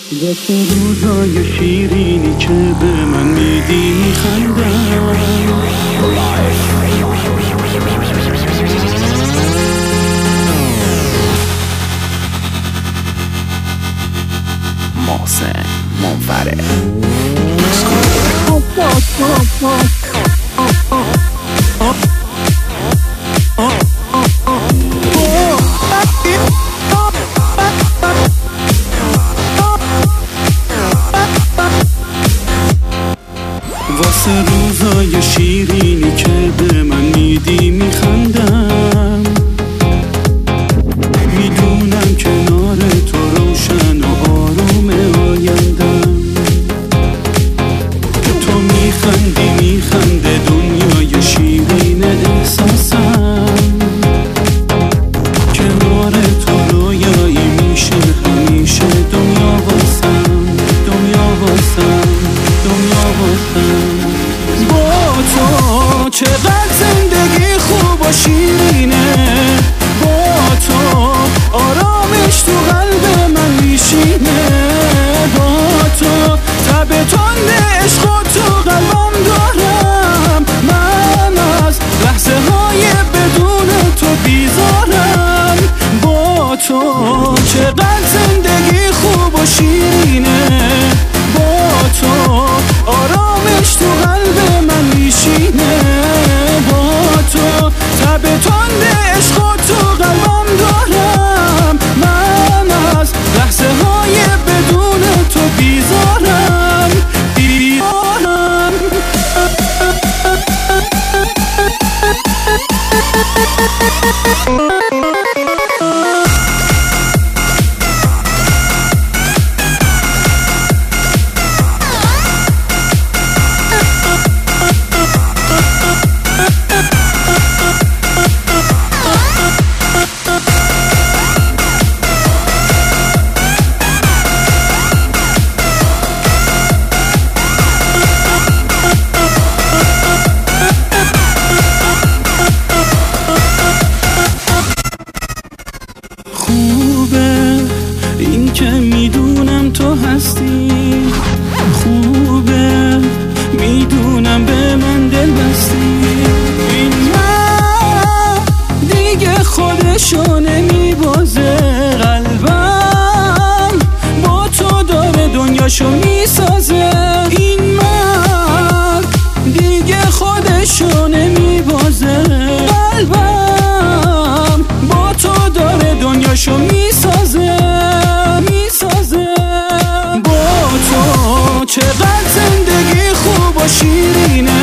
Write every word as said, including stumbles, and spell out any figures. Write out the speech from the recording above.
واسه روزای شیرینی که به من میدی میخندم. محسن منفرد واسه روزای شیرینی که به من میدی میخندم. میدونم کنار تو روشن و آروم آیندم. تو میخندی میخنده دنیای شیرین احساسم. کنار تو رویایی میشه همیشه دنیا واسم، دنیا واسم، دنیا واسم. با تو چقدر زندگی خوب و شیرینه. با تو آرامش تو قلب من میشینه. با تو تب تند عشق و تو قلبم دارم. من از لحظه های بدون تو بیزارم. با تو چقدر زندگی خوب و شیرینه. با تو آرامش تو قلب من میشینه. با تو تب تند عشق و تو قلبم دارم. من از لحظه های بدون تو بیزارم، بیزارم. خوبه این که میدونم تو هستی. خوبه میدونم به من دل بستی. این من دیگه خودشو نمیبازه. قلبم با تو داره دنیاشو میسازه. این من دیگه خودشو نمیبازه. قلبم با تو داره دنیاشو میسازه، میسازه. با تو چقدر زندگی خوب و شیرینه.